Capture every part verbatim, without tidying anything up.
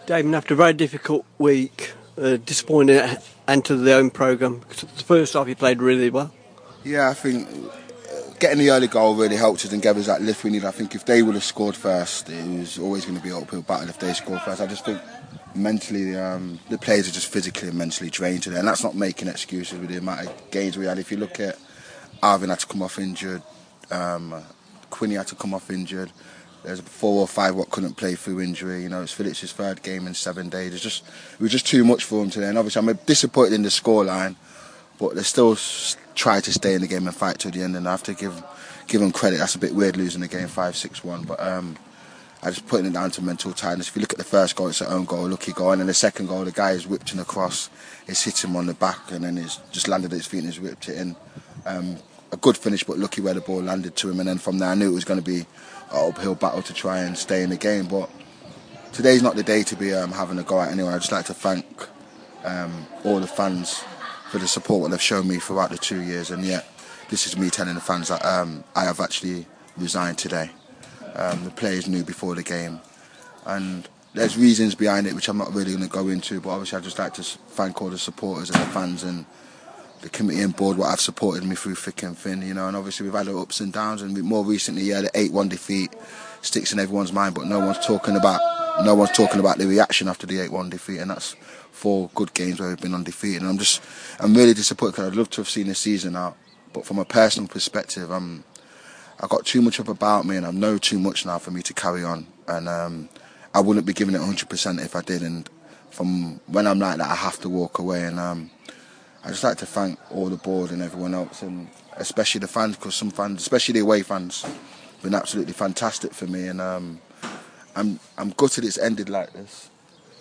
Damon, after a very difficult week, uh, disappointing to enter the home programme, because the first half you played really well. Yeah, I think getting the early goal really helped us and gave us that lift we need. I think if they would have scored first, it was always going to be an uphill battle if they scored first. I just think mentally um, the players are just physically and mentally drained today, and that's not making excuses with the amount of games we had. If you look at Arvin had to come off injured, um, Quinny had to come off injured. There's four or five what couldn't play through injury. You know, it's Phillips' third game in seven days. It's just it was just too much for him today. And obviously, I'm disappointed in the scoreline, but they still try to stay in the game and fight to the end. And I have to give give them credit. That's a bit weird losing the game five six one, but um, I just putting it down to mental tiredness. If you look at the first goal, it's an own goal, a lucky goal, and then the second goal, the guy is whipped in across, it's hit him on the back, and then he's just landed at his feet and he's whipped it in. Um, a good finish, but lucky where the ball landed to him. And then from there, I knew it was going to be an uphill battle to try and stay in the game. But today's not the day to be um, having a go at anyway. I'd just like to thank um, all the fans for the support that they've shown me throughout the two years. And yet, this is me telling the fans that um, I have actually resigned today. Um, the players knew before the game, and there's reasons behind it which I'm not really going to go into, but obviously I'd just like to thank all the supporters and the fans and the committee and board what have supported me through thick and thin, you know. And obviously we've had our ups and downs, and more recently, yeah, the eight one defeat sticks in everyone's mind, but no one's talking about no one's talking about the reaction after the eight one defeat, and that's four good games where we've been undefeated. And I'm just I'm really disappointed because I'd love to have seen this season out, but from a personal perspective, I'm I've got too much up about me, and I know too much now for me to carry on. And um, I wouldn't be giving it one hundred percent if I did. And from when I'm like that, I have to walk away. And um, I just like to thank all the board and everyone else, and especially the fans, because some fans, especially the away fans, have been absolutely fantastic for me. And um, I'm I'm gutted it's ended like this.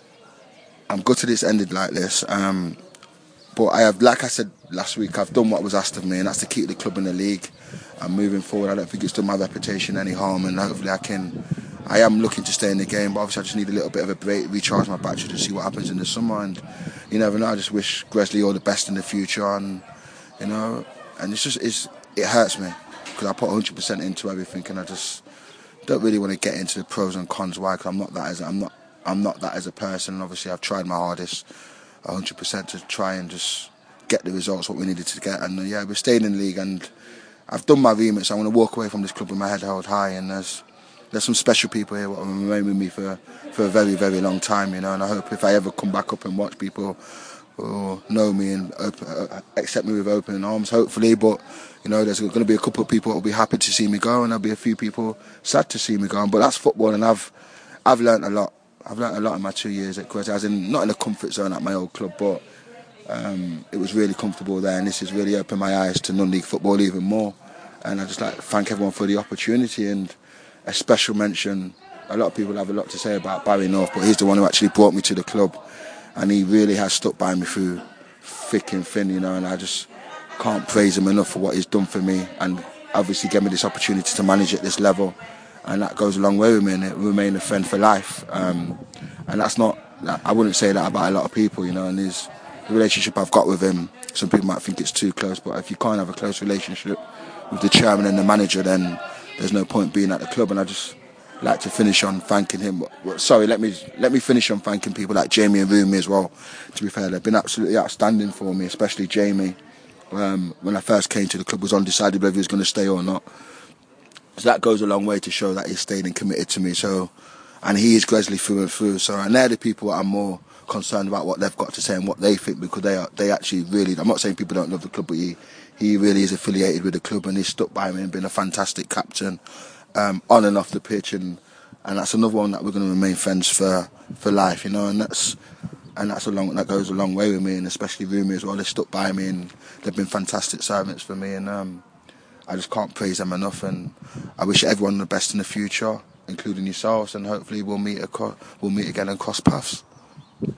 I'm gutted it's ended like this. Um, but I have, like I said last week, I've done what was asked of me, and that's to keep the club in the league. And moving forward, I don't think it's done my reputation any harm, and hopefully I can. I am looking to stay in the game, but obviously I just need a little bit of a break, recharge my battery to see what happens in the summer. And you never know. I just wish Gresley all the best in the future, and you know, and it's just it's it hurts me because I put one hundred percent into everything, and I just don't really want to get into the pros and cons. Why? Because I'm not that as I'm not I'm not that as a person. And obviously I've tried my hardest, one hundred percent, to try and just get the results what we needed to get. And uh, yeah, we're staying in the league, and I've done my remit, so I'm going to walk away from this club with my head held high. And there's there's some special people here that will remain with me for, for a very, very long time, you know. And I hope if I ever come back up and watch, people will know me and open, uh, accept me with open arms, hopefully. But you know, there's going to be a couple of people that will be happy to see me go, and there'll be a few people sad to see me go. But that's football, and I've I've learnt a lot. I've learnt a lot in my two years at Quest, as in not in a comfort zone at my old club, but um, it was really comfortable there, and this has really opened my eyes to non-league football even more. And I just like to thank everyone for the opportunity, and a special mention. A lot of people have a lot to say about Barry North, but he's the one who actually brought me to the club, and he really has stuck by me through thick and thin, you know. And I just can't praise him enough for what he's done for me, and obviously gave me this opportunity to manage at this level, and that goes a long way with me, and it will remain a friend for life. Um, and that's not, I wouldn't say that about a lot of people, you know. And his the relationship I've got with him, some people might think it's too close, but if you can't have a close relationship with the chairman and the manager, then there's no point being at the club. And I just like to finish on thanking him. Sorry, let me let me finish on thanking people like Jamie and Rumi as well. To be fair, they've been absolutely outstanding for me, especially Jamie. Um, when I first came to the club, was undecided whether he was going to stay or not. So that goes a long way to show that he's stayed and committed to me. So, and he is Gresley through and through. So, and they're the people that I'm more concerned about what they've got to say and what they think, because they are they actually really. I'm not saying people don't love the club, but he. He really is affiliated with the club, and he's stuck by me and been a fantastic captain um, on and off the pitch, and and that's another one that we're going to remain friends for for life, you know. And that's and that's a long that goes a long way with me, and especially Rumi as well. They stuck by me, and they've been fantastic servants for me, and um, I just can't praise them enough. And I wish everyone the best in the future, including yourselves, and hopefully we'll meet across, we'll meet again and cross paths.